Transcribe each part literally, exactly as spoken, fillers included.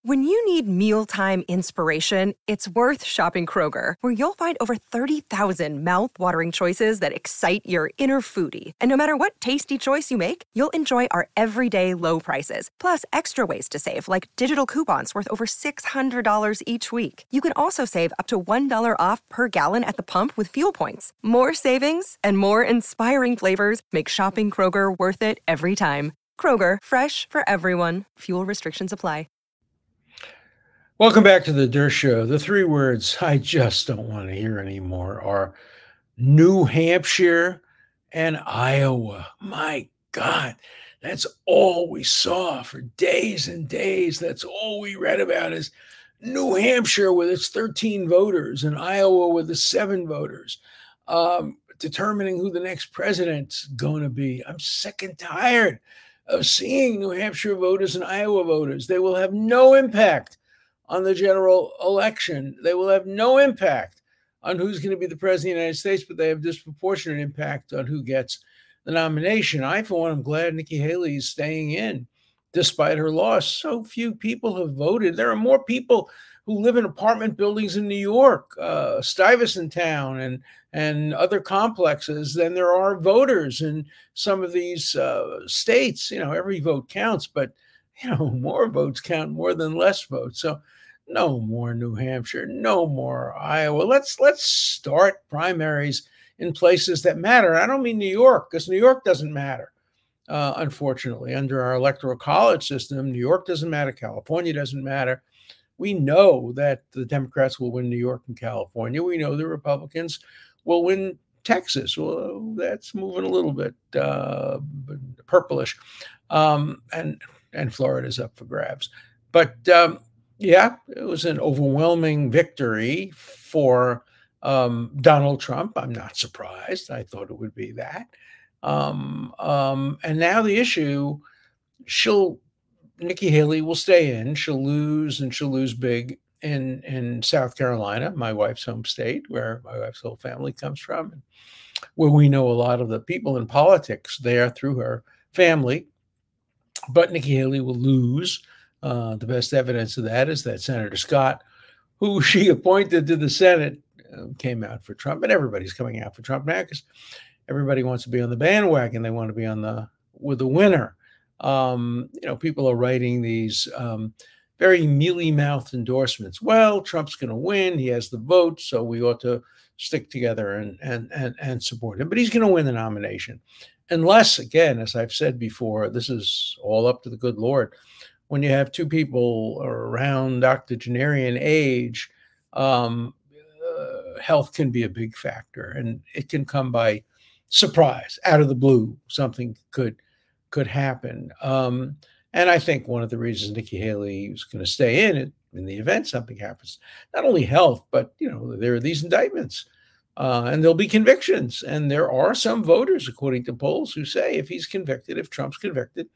When you need mealtime inspiration, it's worth shopping Kroger, where you'll find over thirty thousand mouth-watering choices that excite your inner foodie. And no matter what tasty choice you make, you'll enjoy our everyday low prices, plus extra ways to save, like digital coupons worth over six hundred dollars each week. You can also save up to one dollar off per gallon at the pump with fuel points. More savings and more inspiring flavors make shopping Kroger worth it every time. Kroger, fresh for everyone. Fuel restrictions apply. Welcome back to the Der Show. The three words I just don't want to hear anymore are New Hampshire and Iowa. My God, that's all we saw for days and days. That's all we read about is New Hampshire with its thirteen voters and Iowa with the seven voters, um, determining who the next president's going to be. I'm sick and tired of seeing New Hampshire voters and Iowa voters. They will have no impact on the general election. They will have no impact on who's going to be the president of the United States, but they have disproportionate impact on who gets the nomination. I, for one, am glad Nikki Haley is staying in despite her loss. So few people have voted. There are more people who live in apartment buildings in New York, uh, Stuyvesant Town, and and other complexes than there are voters in some of these uh, states. You know, every vote counts, but you know, more votes count more than less votes. So no more New Hampshire, no more Iowa. Let's let's start primaries in places that matter. I don't mean New York, because New York doesn't matter. Uh, unfortunately, under our electoral college system, New York doesn't matter. California doesn't matter. We know that the Democrats will win New York and California. We know the Republicans will win Texas. Well, that's moving a little bit uh, purplish. Um, and and Florida's up for grabs. But um, yeah, it was an overwhelming victory for um, Donald Trump. I'm not surprised. I thought it would be that. Um, um, and now the issue, she'll, Nikki Haley will stay in. She'll lose, and she'll lose big in, in South Carolina, my wife's home state, where my wife's whole family comes from, and where we know a lot of the people in politics there through her family. But Nikki Haley will lose. Uh, the best evidence of that is that Senator Scott, who she appointed to the Senate, uh, came out for Trump. And everybody's coming out for Trump now because everybody wants to be on the bandwagon. They want to be on the with the winner. Um, you know, people are writing these um, very mealy-mouthed endorsements. Well, Trump's going to win. He has the vote, so we ought to stick together and and and, and support him. But he's going to win the nomination. Unless, again, as I've said before, this is all up to the good Lord. When you have two people around octogenarian age, um, uh, health can be a big factor, and it can come by surprise, out of the blue. Something could could happen. Um, and I think one of the reasons Nikki Haley is going to stay in it, in the event something happens, not only health, but, you know, there are these indictments. Uh, and there'll be convictions. And there are some voters, according to polls, who say if he's convicted, if Trump's convicted,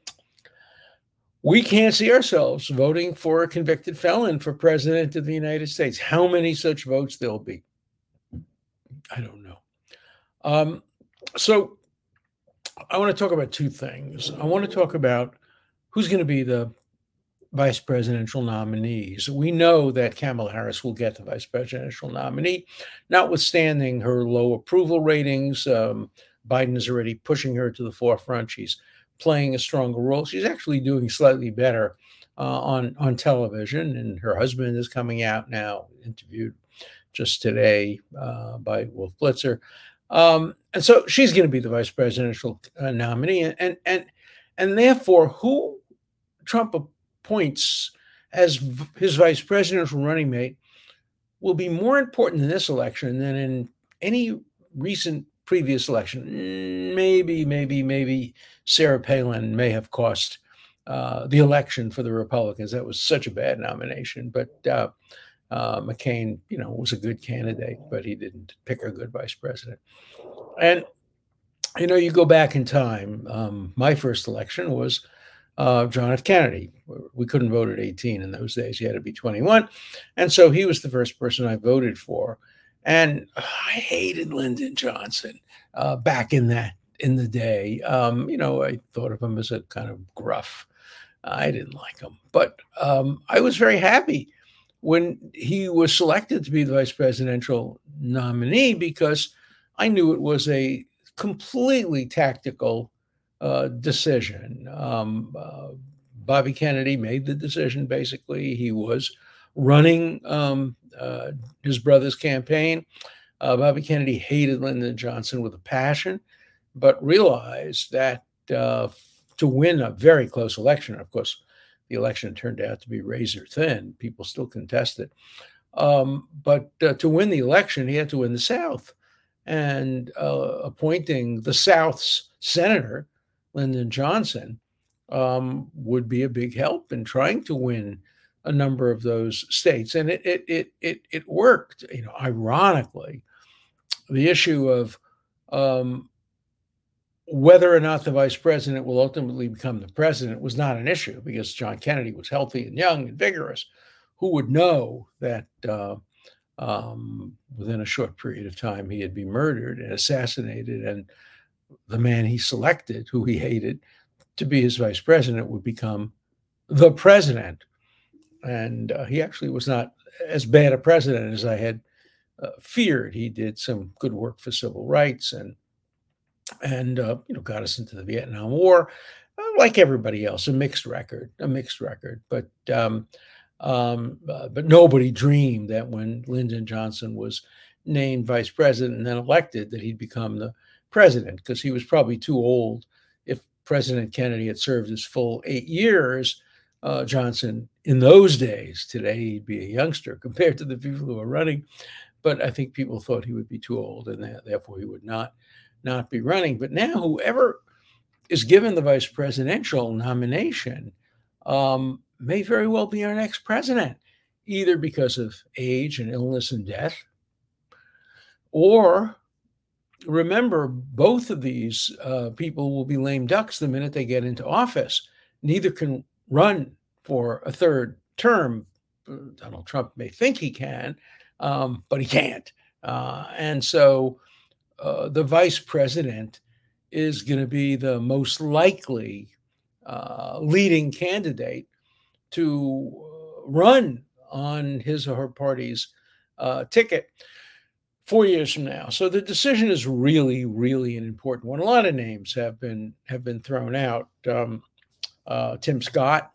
we can't see ourselves voting for a convicted felon for president of the United States. How many such votes there'll be, I don't know. Um, so I want to talk about two things. I want to talk about who's going to be the vice presidential nominees. We know that Kamala Harris will get the vice presidential nominee, notwithstanding her low approval ratings. Um, Biden is already pushing her to the forefront. She's playing a stronger role. She's actually doing slightly better uh, on, on television, and her husband is coming out now, interviewed just today uh, by Wolf Blitzer. Um, and so she's going to be the vice presidential uh, nominee. And, and, and, and therefore, who Trump appoints as v- his vice presidential running mate will be more important in this election than in any recent previous election. Maybe, maybe, maybe Sarah Palin may have cost uh, the election for the Republicans. That was such a bad nomination. But uh, uh, McCain, you know, was a good candidate, but he didn't pick a good vice president. And, you know, you go back in time. Um, my first election was uh, John F. Kennedy. We couldn't vote at eighteen in those days. You had to be twenty-one. And so he was the first person I voted for. And uh, I hated Lyndon Johnson uh, back in that in the day. Um, you know, I thought of him as a kind of gruff I didn't like him, but um, I was very happy when he was selected to be the vice presidential nominee because I knew it was a completely tactical uh, decision. Um, uh, Bobby Kennedy made the decision. Basically, he was running um, uh, his brother's campaign. Uh, Bobby Kennedy hated Lyndon Johnson with a passion, but realized that uh, to win a very close election, of course, the election turned out to be razor thin. People still contest it. Um, but uh, to win the election, he had to win the South. And uh, appointing the South's senator, Lyndon Johnson, um, would be a big help in trying to win a number of those states. And it it it it, it worked. You know, ironically, the issue of um, whether or not the vice president will ultimately become the president was not an issue because John Kennedy was healthy and young and vigorous. Who would know that uh, um, within a short period of time he had been murdered and assassinated, and the man he selected, who he hated, to be his vice president would become the president. And uh, he actually was not as bad a president as I had uh, feared. He did some good work for civil rights and and uh, you know got us into the Vietnam War, uh, like everybody else. A mixed record, a mixed record. But um, um, uh, but nobody dreamed that when Lyndon Johnson was named vice president and then elected, that he'd become the president because he was probably too old. If President Kennedy had served his full eight years, uh, Johnson in those days, today he'd be a youngster compared to the people who are running. But I think people thought he would be too old, and that, therefore he would not not be running. But now, whoever is given the vice presidential nomination um, may very well be our next president, either because of age and illness and death, or remember, both of these uh, people will be lame ducks the minute they get into office. Neither can run for a third term. Donald Trump may think he can, um, but he can't. Uh, and so uh, the vice president is going to be the most likely uh, leading candidate to run on his or her party's uh, ticket four years from now. So the decision is really, really an important one. A lot of names have been have been thrown out. Um, uh, Tim Scott,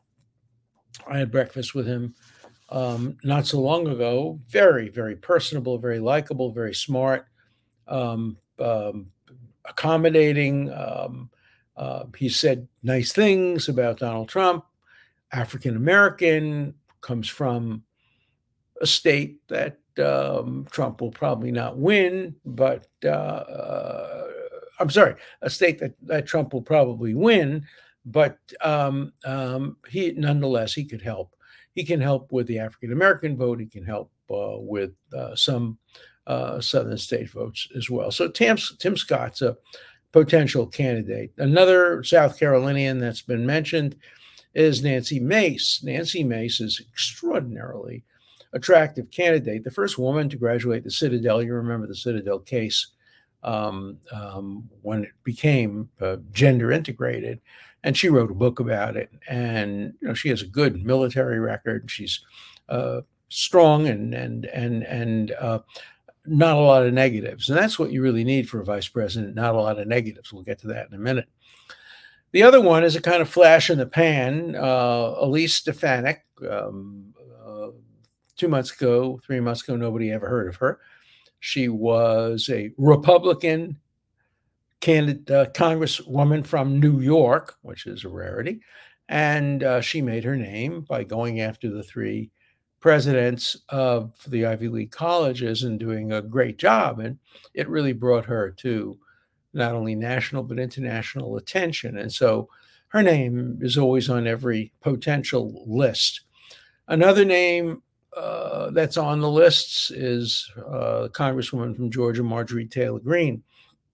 I had breakfast with him um, not so long ago. Very, very personable, very likable, very smart, um, um, accommodating. Um, uh, he said nice things about Donald Trump. African American, comes from a state that um, Trump will probably not win, but uh, uh, I'm sorry, a state that, that Trump will probably win, but um, um, he nonetheless he could help. He can help with the African American vote. He can help uh, with uh, some uh, Southern state votes as well. So Tim, Tim Scott's a potential candidate. Another South Carolinian that's been mentioned is Nancy Mace. Nancy Mace is extraordinarily attractive candidate, the first woman to graduate the Citadel. You remember the Citadel case um, um, when it became uh, gender integrated, and she wrote a book about it. And you know, she has a good military record. She's uh, strong and and and and uh, not a lot of negatives, and that's what you really need for a vice president. Not a lot of negatives. We'll get to that in a minute. The other one is a kind of flash in the pan. Uh, Elise Stefanik. Um, uh, two months ago, three months ago, nobody ever heard of her. She was a Republican candidate, uh, congresswoman from New York, which is a rarity. And uh, she made her name by going after the three presidents of the Ivy League colleges and doing a great job. And it really brought her to not only national, but international attention. And so her name is always on every potential list. Another name uh, that's on the lists is uh, Congresswoman from Georgia, Marjorie Taylor Greene.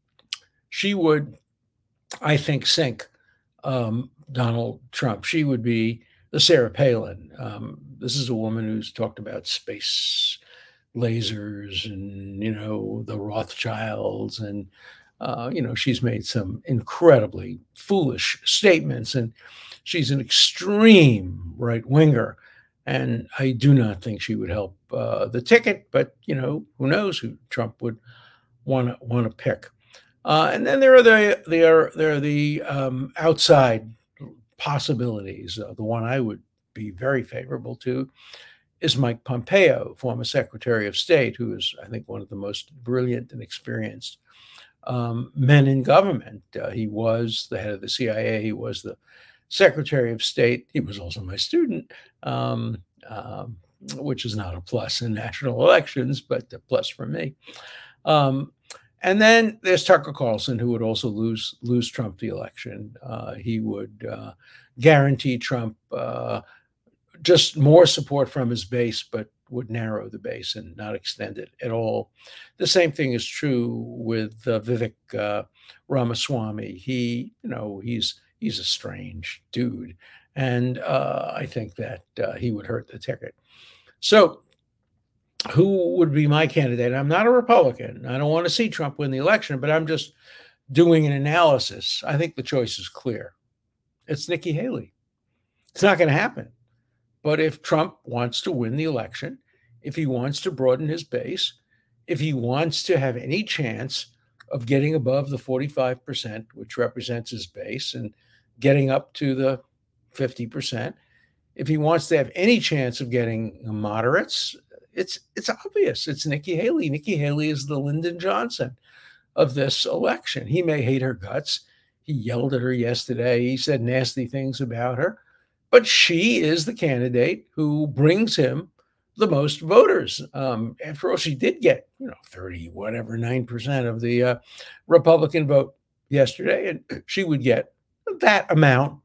She would, I think, sink um, Donald Trump. She would be the Sarah Palin. Um, this is a woman who's talked about space lasers and, you know, the Rothschilds and Uh, you know, she's made some incredibly foolish statements, and she's an extreme right winger. And I do not think she would help uh, the ticket, but you know, who knows who Trump would want to want to pick. Uh, and then there are the there there are the um, outside possibilities. Uh, the one I would be very favorable to is Mike Pompeo, former Secretary of State, who is, I think, one of the most brilliant and experienced um, men in government. Uh, he was the head of the C I A. He was the Secretary of State. He was also my student, um, um, which is not a plus in national elections, but a plus for me. Um, and then there's Tucker Carlson, who would also lose lose Trump the election. Uh, he would uh, guarantee Trump uh, just more support from his base, but would narrow the base and not extend it at all. The same thing is true with uh, Vivek uh, Ramaswamy. He, you know, he's he's a strange dude, and uh, I think that uh, he would hurt the ticket. So, who would be my candidate? I'm not a Republican. I don't want to see Trump win the election, but I'm just doing an analysis. I think the choice is clear. It's Nikki Haley. It's not going to happen. But if Trump wants to win the election, if he wants to broaden his base, if he wants to have any chance of getting above the forty-five percent, which represents his base, and getting up to the fifty percent, if he wants to have any chance of getting moderates, it's it's obvious. It's Nikki Haley. Nikki Haley is the Lyndon Johnson of this election. He may hate her guts. He yelled at her yesterday. He said nasty things about her. But she is the candidate who brings him the most voters. Um, after all, she did get, you know, thirty, whatever, nine percent of the uh, Republican vote yesterday. And she would get that amount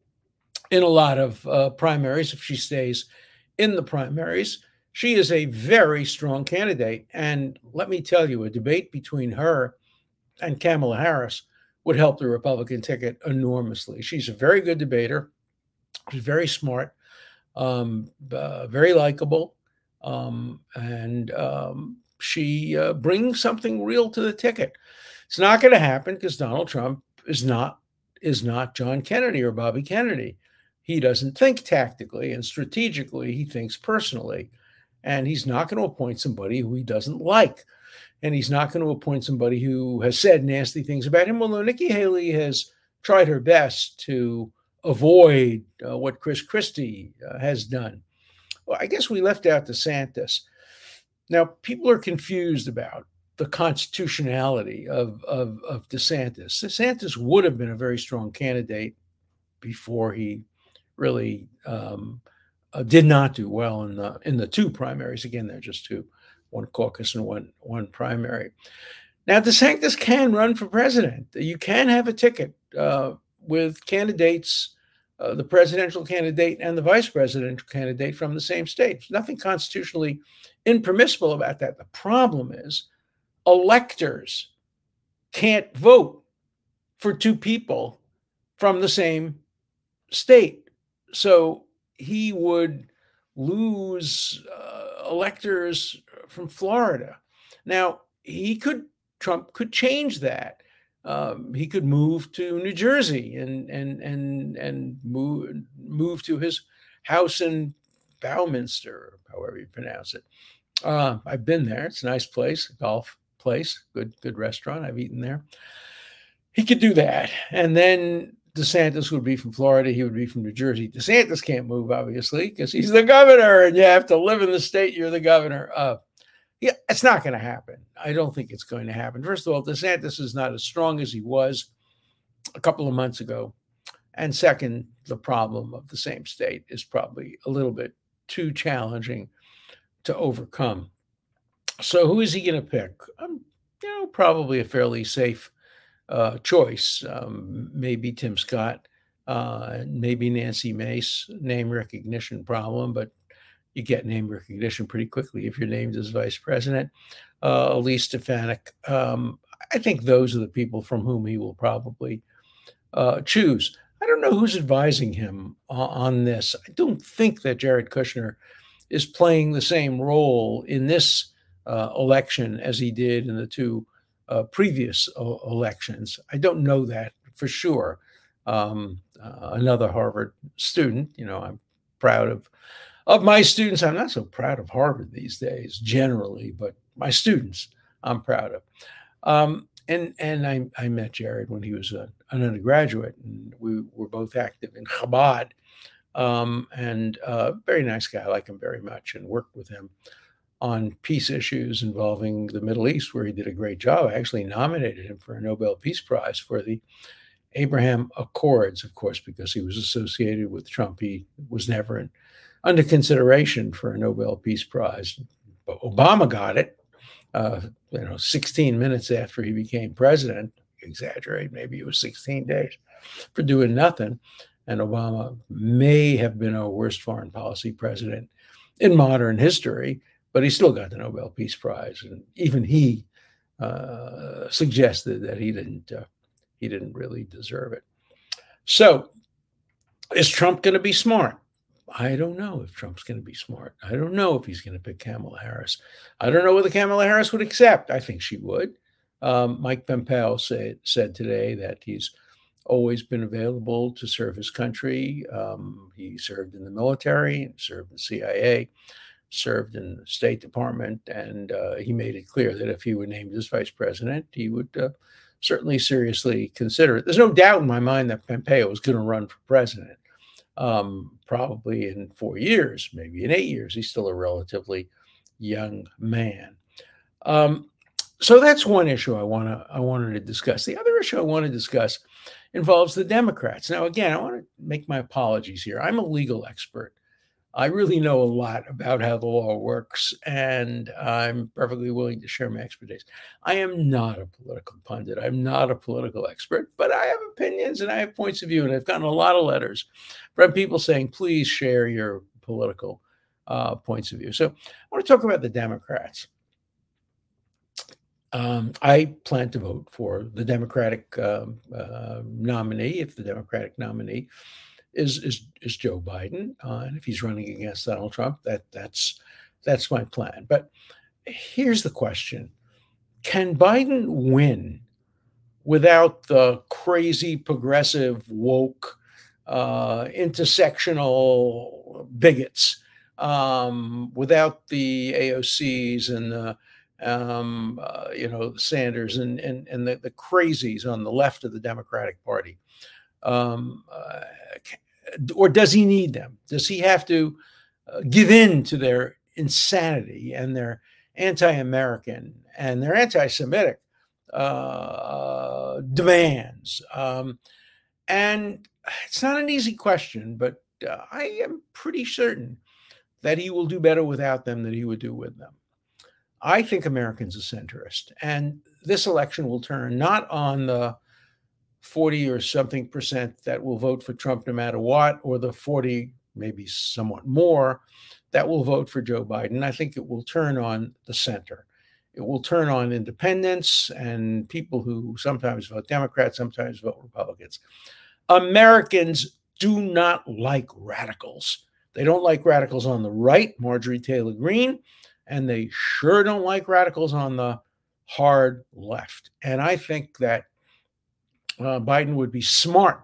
in a lot of uh, primaries if she stays in the primaries. She is a very strong candidate. And let me tell you, a debate between her and Kamala Harris would help the Republican ticket enormously. She's a very good debater. She's very smart, um, uh, very likable, um, and um, she uh, brings something real to the ticket. It's not going to happen because Donald Trump is not is not John Kennedy or Bobby Kennedy. He doesn't think tactically and strategically. He thinks personally, and he's not going to appoint somebody who he doesn't like, and he's not going to appoint somebody who has said nasty things about him. Although Nikki Haley has tried her best to avoid uh, what Chris Christie uh, has done. Well, I guess we left out DeSantis. Now, people are confused about the constitutionality of, of, of DeSantis. DeSantis would have been a very strong candidate before he really um, uh, did not do well in the in the two primaries. Again, they're just two, one caucus and one one primary. Now, DeSantis can run for president. You can have a ticket uh, with candidates, uh, the presidential candidate and the vice presidential candidate from the same state. There's nothing constitutionally impermissible about that. The problem is electors can't vote for two people from the same state. So he would lose uh, electors from Florida. Now, he could, Trump could change that. Um, he could move to New Jersey and and and and move move to his house in Bowminster, however you pronounce it. Uh, I've been there; it's a nice place, golf place, good good restaurant. I've eaten there. He could do that, and then DeSantis would be from Florida. He would be from New Jersey. DeSantis can't move, obviously, because he's the governor, and you have to live in the state you're the governor of. Yeah, it's not going to happen. I don't think it's going to happen. First of all, DeSantis is not as strong as he was a couple of months ago. And second, the problem of the same state is probably a little bit too challenging to overcome. So who is he going to pick? Um, you know, probably a fairly safe uh, choice. Um, maybe Tim Scott, uh, maybe Nancy Mace, name recognition problem, but you get name recognition pretty quickly if you're named as vice president. Uh, Elise Stefanik. Um, I think those are the people from whom he will probably uh, choose. I don't know who's advising him uh, on this. I don't think that Jared Kushner is playing the same role in this uh, election as he did in the two uh, previous uh, elections. I don't know that for sure. Um, uh, another Harvard student, you know, I'm proud of of my students. I'm not so proud of Harvard these days generally, but my students I'm proud of. Um, and and I, I met Jared when he was a, an undergraduate, and we were both active in Chabad. Um, and uh, very nice guy. I like him very much, and worked with him on peace issues involving the Middle East, where he did a great job. I actually nominated him for a Nobel Peace Prize for the Abraham Accords, of course, because he was associated with Trump. He was never in, under consideration for a Nobel Peace Prize, but Obama got it. Uh, you know, sixteen minutes after he became president. Exaggerate, maybe it was sixteen days for doing nothing. And Obama may have been our worst foreign policy president in modern history, but he still got the Nobel Peace Prize, and even he uh, suggested that he didn't uh, he didn't really deserve it. So, is Trump going to be smart? I don't know if Trump's going to be smart. I don't know if he's going to pick Kamala Harris. I don't know whether Kamala Harris would accept. I think she would. Um, Mike Pompeo said said today that he's always been available to serve his country. Um, he served in the military, served in the C I A, served in the State Department, and uh, he made it clear that if he were named as vice president, he would uh, certainly seriously consider it. There's no doubt in my mind that Pompeo is going to run for president. Um, probably in four years, maybe in eight years. He's still a relatively young man. Um, so that's one issue I want to I wanted to discuss. The other issue I want to discuss involves the Democrats. Now, again, I want to make my apologies here. I'm a legal expert. I really know a lot about how the law works, and I'm perfectly willing to share my expertise. I am not a political pundit. I'm not a political expert, but I have opinions and I have points of view, and I've gotten a lot of letters from people saying, please share your political uh, points of view. So I want to talk about the Democrats. Um, I plan to vote for the Democratic um, uh, nominee, if the Democratic nominee is is is Joe Biden, uh, and if he's running against Donald Trump, that that's that's my plan. But here's the question: can Biden win without the crazy, progressive, woke, uh, intersectional bigots, um, without the A O Cs and the um, uh, you know Sanders and and and the, the crazies on the left of the Democratic Party? Um, uh, or does he need them? Does he have to uh, give in to their insanity and their anti-American and their anti-Semitic uh, demands? Um, and it's not an easy question, but uh, I am pretty certain that he will do better without them than he would do with them. I think Americans are centrist, and this election will turn not on the forty or something percent that will vote for Trump no matter what, or the forty, maybe somewhat more, that will vote for Joe Biden. I think it will turn on the center. It will turn on independents and people who sometimes vote Democrats, sometimes vote Republicans. Americans do not like radicals. They don't like radicals on the right, Marjorie Taylor Greene, and they sure don't like radicals on the hard left. And I think that Uh, Biden would be smart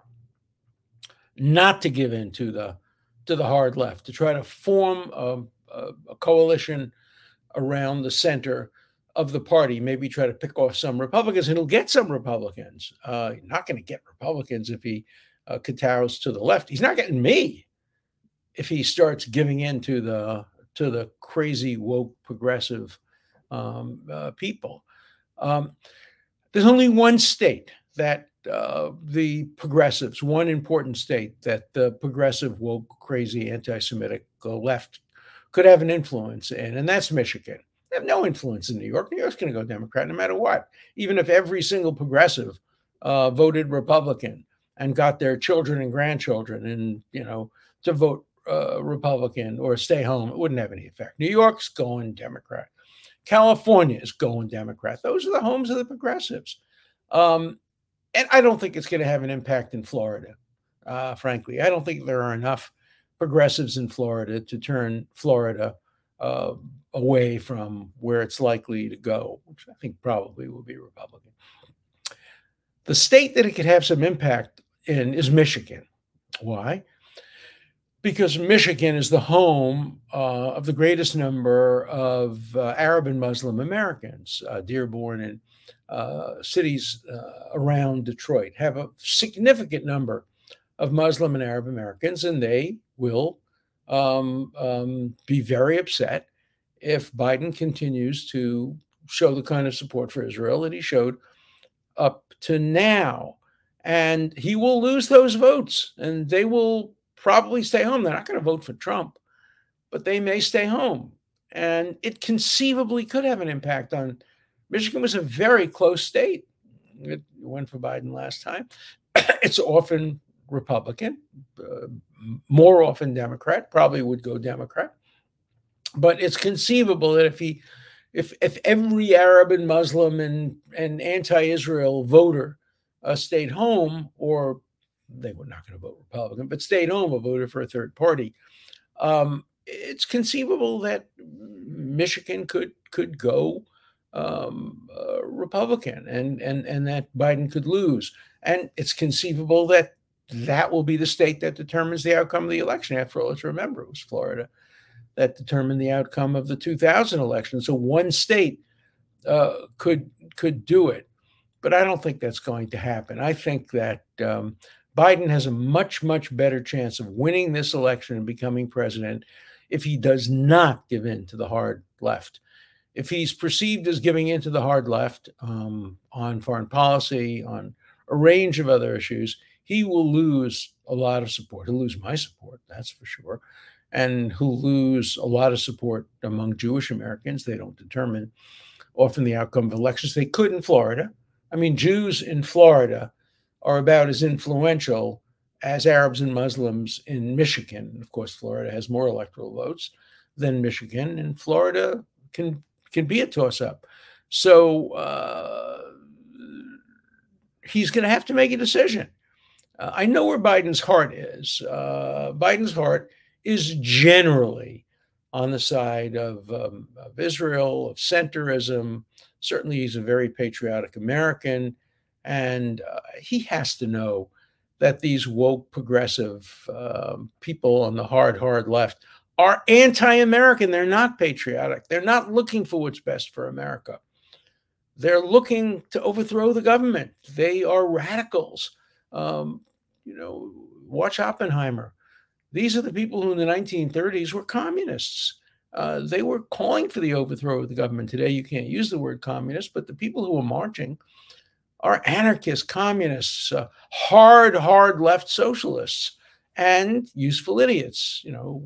not to give in to the to the hard left, to try to form a, a, a coalition around the center of the party, maybe try to pick off some Republicans, and he'll get some Republicans. Uh, he's not going to get Republicans if he uh, kowtows to the left. He's not getting me if he starts giving in to the to the crazy woke progressive um, uh, people. Um, there's only one state that uh, the progressives, one important state that the progressive, woke, crazy, anti-Semitic uh, left could have an influence in, and that's Michigan. They have no influence in New York. New York's going to go Democrat no matter what. Even if every single progressive uh, voted Republican and got their children and grandchildren and, you know, to vote uh, Republican or stay home, it wouldn't have any effect. New York's going Democrat. California is going Democrat. Those are the homes of the progressives. Um, And I don't think it's going to have an impact in Florida, uh, frankly. I don't think there are enough progressives in Florida to turn Florida uh, away from where it's likely to go, which I think probably will be Republican. The state that it could have some impact in is Michigan. Why? Because Michigan is the home uh, of the greatest number of uh, Arab and Muslim Americans. Uh, Dearborn and uh, cities uh, around Detroit have a significant number of Muslim and Arab Americans, and they will um, um, be very upset if Biden continues to show the kind of support for Israel that he showed up to now. And he will lose those votes, and they will probably stay home. They're not going to vote for Trump, but they may stay home. And it conceivably could have an impact on Michigan. Was a very close state. It went for Biden last time. It's often Republican, uh, more often Democrat, probably would go Democrat. But it's conceivable that if he, if if every Arab and Muslim and, and anti-Israel voter uh, stayed home, or they were not going to vote Republican, but stayed home or voted for a third party, um, it's conceivable that Michigan could could go um, uh, Republican, and and and that Biden could lose. And it's conceivable that that will be the state that determines the outcome of the election. After all, let's remember, it was Florida that determined the outcome of the two thousand election. So one state uh, could could do it, but I don't think that's going to happen. I think that um, Biden has a much, much better chance of winning this election and becoming president if he does not give in to the hard left. If he's perceived as giving in to the hard left um, on foreign policy, on a range of other issues, he will lose a lot of support. He'll lose my support, that's for sure. And he'll lose a lot of support among Jewish Americans. They don't determine often the outcome of elections. They could in Florida. I mean, Jews in Florida are about as influential as Arabs and Muslims in Michigan. Of course, Florida has more electoral votes than Michigan, and Florida can can be a toss-up. So uh, he's going to have to make a decision. Uh, I know where Biden's heart is. Uh, Biden's heart is generally on the side of, um, of Israel, of centrism. Certainly, he's a very patriotic American. And uh, he has to know that these woke, progressive um, people on the hard, hard left are anti-American. They're not patriotic. They're not looking for what's best for America. They're looking to overthrow the government. They are radicals. Um, you know, watch Oppenheimer. These are the people who in the nineteen thirties were communists. Uh, they were calling for the overthrow of the government. Today, you can't use the word communist, but the people who were marching are anarchists, communists, uh, hard, hard left socialists, and useful idiots, you know,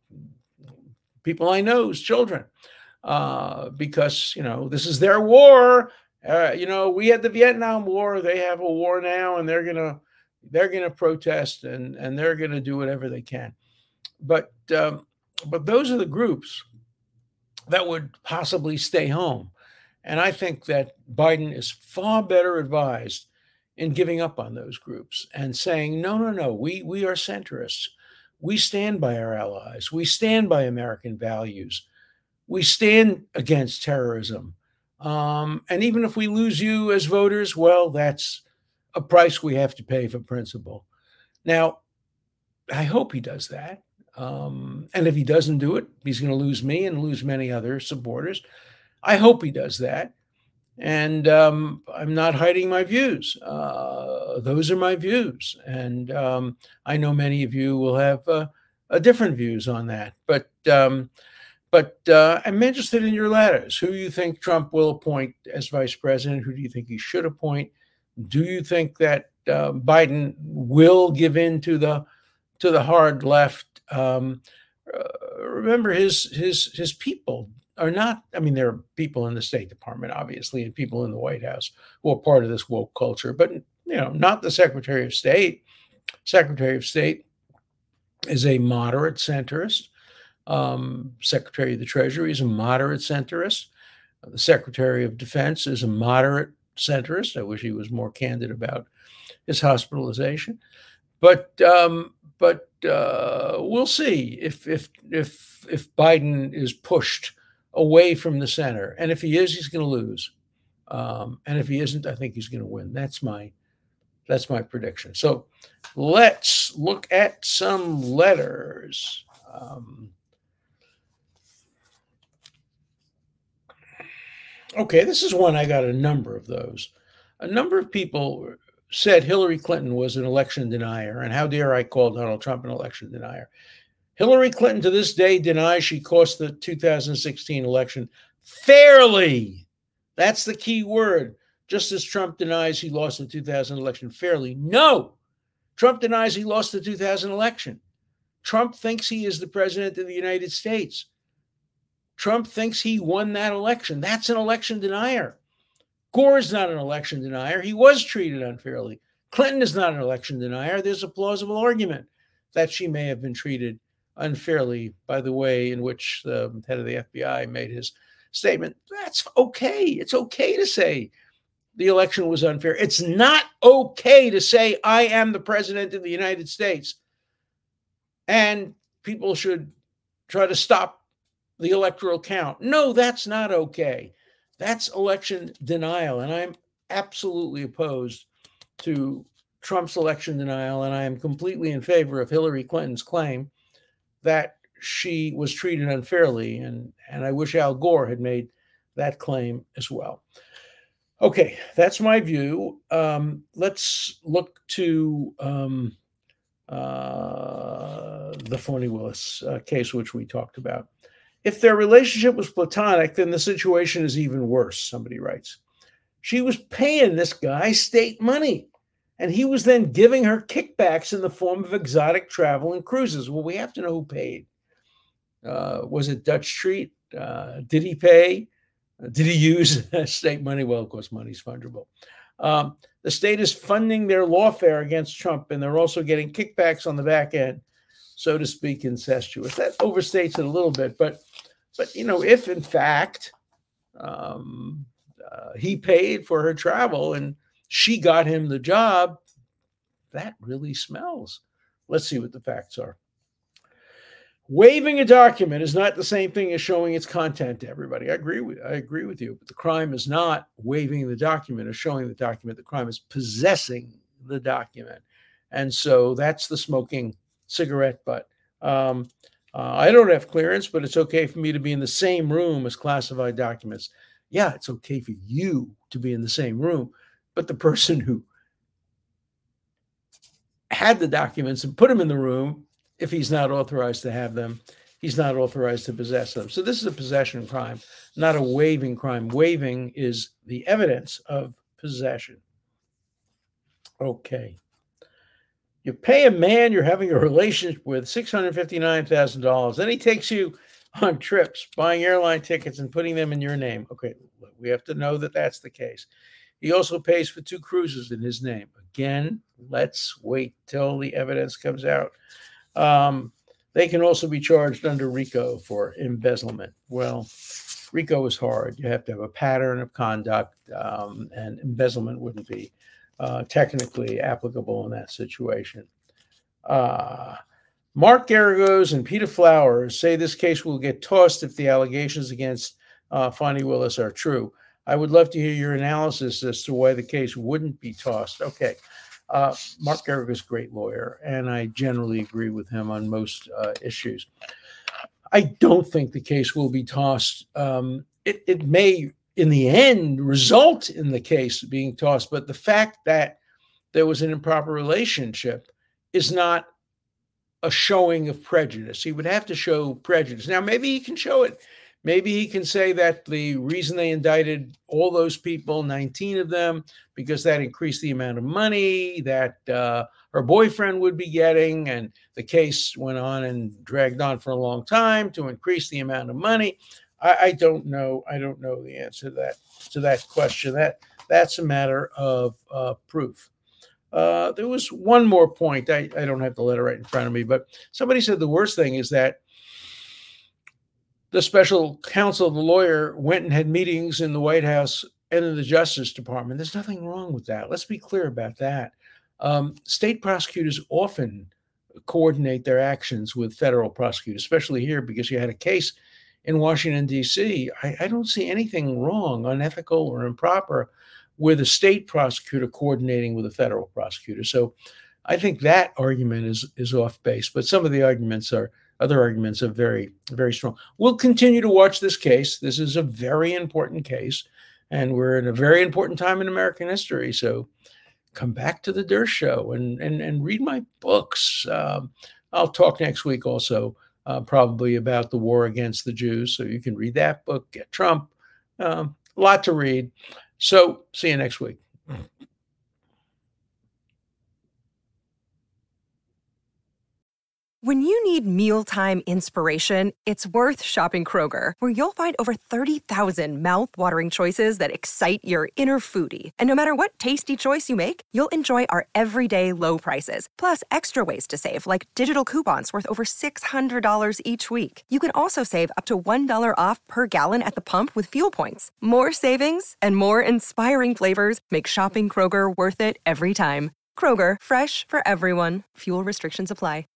people I know's children, uh, because, you know, this is their war. Uh, you know, we had the Vietnam War. They have a war now, and they're going to they're going to protest, and, and they're going to do whatever they can. But um, but those are the groups that would possibly stay home. And I think that Biden is far better advised in giving up on those groups and saying, no, no, no, we, we are centrists. We stand by our allies. We stand by American values. We stand against terrorism. Um, and even if we lose you as voters, well, that's a price we have to pay for principle. Now, I hope he does that. Um, and if he doesn't do it, he's going to lose me and lose many other supporters. I hope he does that. And um, I'm not hiding my views. Uh, those are my views. And um, I know many of you will have uh, uh, different views on that. But um, but uh, I'm interested in your letters. Who do you think Trump will appoint as vice president? Who do you think he should appoint? Do you think that uh, Biden will give in to the to the hard left? Um, uh, remember, his his his people are not, I mean, there are people in the State Department, obviously, and people in the White House who are part of this woke culture, but, you know, not the Secretary of State. Secretary of State is a moderate centrist. Um, Secretary of the Treasury is a moderate centrist. The Secretary of Defense is a moderate centrist. I wish he was more candid about his hospitalization. But um, but uh, we'll see if if if if Biden is pushed away from the center. And if he is, he's going to lose. Um, and if he isn't, I think he's going to win. That's my that's my prediction. So let's look at some letters. Um, okay, this is one I got a number of those. A number of people said Hillary Clinton was an election denier, and how dare I call Donald Trump an election denier. Hillary Clinton to this day denies she cost the two thousand sixteen election fairly. That's the key word. Just as Trump denies he lost the two thousand election fairly. No, Trump denies he lost the two thousand election. Trump thinks he is the president of the United States. Trump thinks he won that election. That's an election denier. Gore is not an election denier. He was treated unfairly. Clinton is not an election denier. There's a plausible argument that she may have been treated unfairly by the way in which the head of the F B I made his statement. That's okay. It's okay to say the election was unfair. It's not okay to say I am the president of the United States and people should try to stop the electoral count. No, that's not okay. That's election denial. And I'm absolutely opposed to Trump's election denial. And I am completely in favor of Hillary Clinton's claim that she was treated unfairly. And, and I wish Al Gore had made that claim as well. Okay, that's my view. Um, let's look to um, uh, the Fani Willis uh, case, which we talked about. If their relationship was platonic, then the situation is even worse, somebody writes. She was paying this guy state money, and he was then giving her kickbacks in the form of exotic travel and cruises. Well, we have to know who paid. Uh, was it Dutch Street? Uh, did he pay? Did he use state money? Well, of course, money's fungible. Um, the state is funding their lawfare against Trump, and they're also getting kickbacks on the back end, so to speak, incestuous. That overstates it a little bit, but, but you know, if in fact um, uh, he paid for her travel and she got him the job, that really smells. Let's see what the facts are. Waiving a document is not the same thing as showing its content to everybody. I agree with I agree with you, but the crime is not waiving the document or showing the document. The crime is possessing the document. And so that's the smoking cigarette butt. Um, uh, I don't have clearance, but it's okay for me to be in the same room as classified documents. Yeah, it's okay for you to be in the same room, but the person who had the documents and put them in the room, if he's not authorized to have them, he's not authorized to possess them. So this is a possession crime, not a waiving crime. Waiving is the evidence of possession. Okay. You pay a man you're having a relationship with six hundred fifty-nine thousand dollars. Then he takes you on trips, buying airline tickets and putting them in your name. Okay, we have to know that that's the case. He also pays for two cruises in his name. Again, let's wait till the evidence comes out. Um, they can also be charged under RICO for embezzlement. Well, RICO is hard. You have to have a pattern of conduct, um, and embezzlement wouldn't be uh, technically applicable in that situation. Uh, Mark Garagos and Peter Flowers say this case will get tossed if the allegations against uh, Fani Willis are true. I would love to hear your analysis as to why the case wouldn't be tossed. Okay. Uh, Mark Garagos is a great lawyer, and I generally agree with him on most uh, issues. I don't think the case will be tossed. Um, it, it may, in the end, result in the case being tossed, but the fact that there was an improper relationship is not a showing of prejudice. He would have to show prejudice. Now, maybe he can show it. Maybe he can say that the reason they indicted all those people, nineteen of them, because that increased the amount of money that uh, her boyfriend would be getting. And the case went on and dragged on for a long time to increase the amount of money. I, I don't know. I don't know the answer to that, to that question. That That's a matter of uh, proof. Uh, there was one more point. I, I don't have the letter right in front of me, but somebody said the worst thing is that the special counsel, the lawyer, went and had meetings in the White House and in the Justice Department. There's nothing wrong with that. Let's be clear about that. Um, state prosecutors often coordinate their actions with federal prosecutors, especially here because you had a case in Washington, D C, I, I don't see anything wrong, unethical, or improper with a state prosecutor coordinating with a federal prosecutor. So I think that argument is is off base, but some of the arguments are other arguments are very, very strong. We'll continue to watch this case. This is a very important case, and we're in a very important time in American history. So come back to the Durst Show and and and read my books. Um, I'll talk next week also uh, probably about the war against the Jews, so you can read that book. Get Trump. Um, a lot to read. So see you next week. When you need mealtime inspiration, it's worth shopping Kroger, where you'll find over thirty thousand mouth-watering choices that excite your inner foodie. And no matter what tasty choice you make, you'll enjoy our everyday low prices, plus extra ways to save, like digital coupons worth over six hundred dollars each week. You can also save up to one dollar off per gallon at the pump with fuel points. More savings and more inspiring flavors make shopping Kroger worth it every time. Kroger, fresh for everyone. Fuel restrictions apply.